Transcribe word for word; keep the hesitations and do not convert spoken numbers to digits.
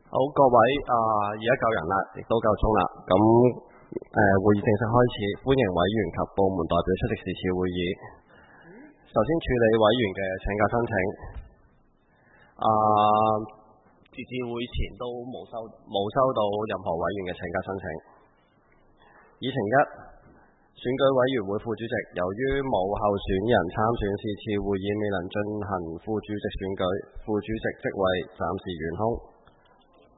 好，各位啊，而家夠人啦，亦都夠鐘啦。咁誒、呃，會議正式開始，歡迎委員及部門代表出席是次會議。首先處理委員嘅請假申請。啊，截至會前都冇收冇收到任何委員嘅請假申請。議程一，選舉委員會副主席，由於冇候選人參選，是次會議未能進行副主席選舉，副主席職位暫時懸空。